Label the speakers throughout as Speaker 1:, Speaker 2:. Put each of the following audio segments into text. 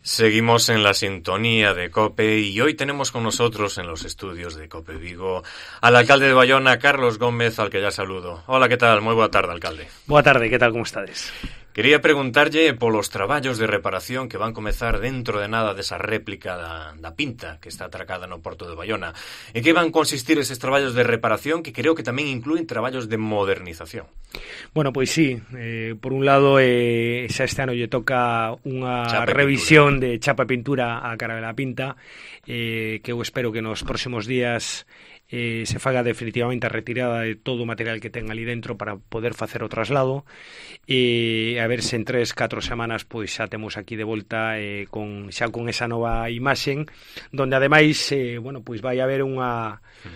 Speaker 1: Seguimos en la sintonía de COPE y hoy tenemos con nosotros en los estudios de COPE Vigo al alcalde de Baiona, Carlos Gómez, al que ya saludo. Hola, que tal? Moi boa tarde, alcalde.
Speaker 2: Boa tarde, que tal, como estades?
Speaker 1: Quería preguntarlle polos traballos de reparación que van comezar dentro de nada desa réplica da Pinta que está atracada no porto de Baiona. En que van consistir eses traballos de reparación que creo que tamén inclúen traballos de modernización?
Speaker 2: Bueno, pois sí, por un lado xa este ano lle toca unha revisión de chapa e pintura a Carabela Pinta, que eu espero que nos próximos días se faga definitivamente a retirada de todo o material que ten ali dentro para poder facer o traslado, e a ver se en 3-4 semanas pois xa temos aquí de volta con esa nova imaxen, donde ademais bueno, pois vai haber unha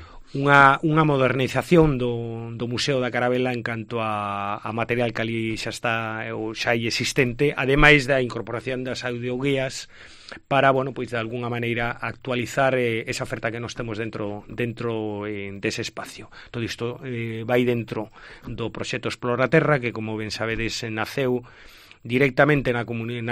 Speaker 2: modernización do Museo da Carabela en canto a material que ali xa está ou xa hai existente, ademais da incorporación das audioguías para, bueno, pois de alguna maneira actualizar esa oferta que nos temos dentro dese espacio. Todo isto vai dentro do proxecto Exploraterra, que, como ben sabedes, naceu directamente na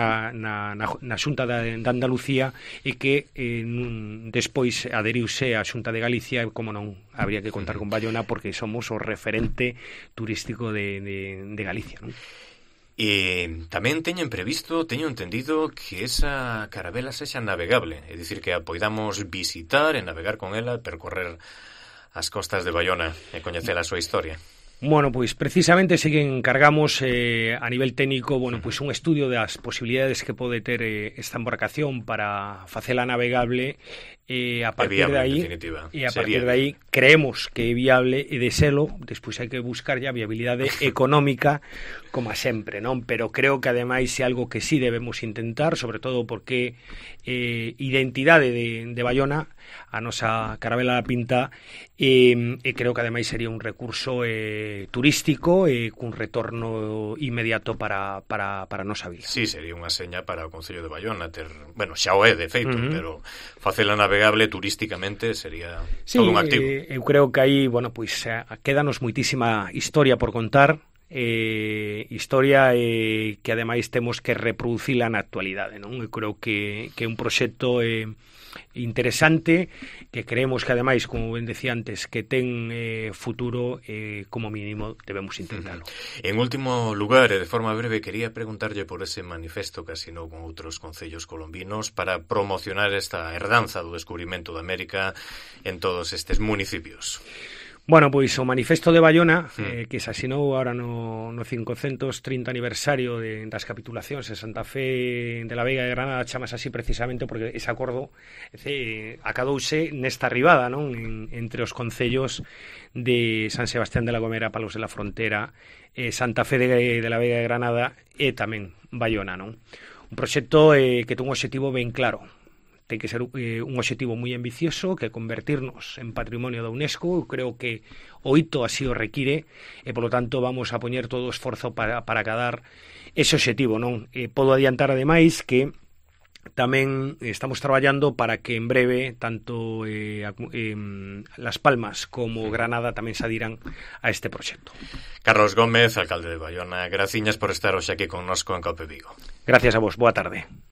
Speaker 2: Xunta de Andalucía e que despois aderiuse á Xunta de Galicia, como non, habría que contar con Baiona porque somos o referente turístico de Galicia, non?
Speaker 1: E tamén teño entendido que esa carabela sexa navegable, é dicir, que a poidamos visitar e navegar con ela, percorrer as costas de Baiona e coñecer a súa historia.
Speaker 2: Bueno, pois precisamente se que encargamos a nivel técnico, bueno, pois un estudio das posibilidades que pode ter esta embarcación para facela navegable, e a partir de aí creemos que é viable, e de selo despois hai que buscar a viabilidade económica como sempre, non? Pero creo que ademais é algo que sí debemos intentar, sobre todo porque identidade de Baiona, a nosa Carabela da Pinta, e creo que ademais sería un recurso turístico e cun retorno inmediato para a nosa vila.
Speaker 1: Sí, sería unha seña para o Concello de Baiona ter, bueno, xa o é de feito, pero facela navegable turísticamente sería todo un activo.
Speaker 2: Eu creo que aí, bueno, pois quédanos moitísima historia por contar, historia que ademais temos que reproducila na actualidade, non? Eu creo que é un proxecto interesante, que creemos que ademais, como ben decía antes, que ten futuro, como mínimo debemos intentarlo.
Speaker 1: En último lugar, e de forma breve, quería preguntarlle por ese manifesto que asinou con outros concellos colombinos para promocionar esta herdanza do descubrimento de América en todos estes municipios.
Speaker 2: Bueno, pois o manifesto de Baiona, que se asinou ahora no 530 aniversario das capitulacións de Santa Fe de la Veiga de Granada, chamas así precisamente porque ese acordo acadouse nesta ribada, non? Entre os concellos de San Sebastián de la Gomera, Palos de la Frontera, Santa Fe de la Veiga de Granada e tamén Baiona, non? Un proxecto que ten un obxectivo ben claro. Ten que ser un obxectivo moi ambicioso, que convertirnos en patrimonio da UNESCO. Eu creo que o hito así o require e, polo tanto, vamos a poñer todo o esforzo para acadar ese obxectivo, non? Podo adiantar, ademais, que tamén estamos traballando para que en breve tanto Las Palmas como Granada tamén se adiran a este proxecto.
Speaker 1: Carlos Gómez, alcalde de Baiona, graciñas por estar hoxe aquí connosco en COPE Vigo.
Speaker 2: Gracias a vos, boa tarde.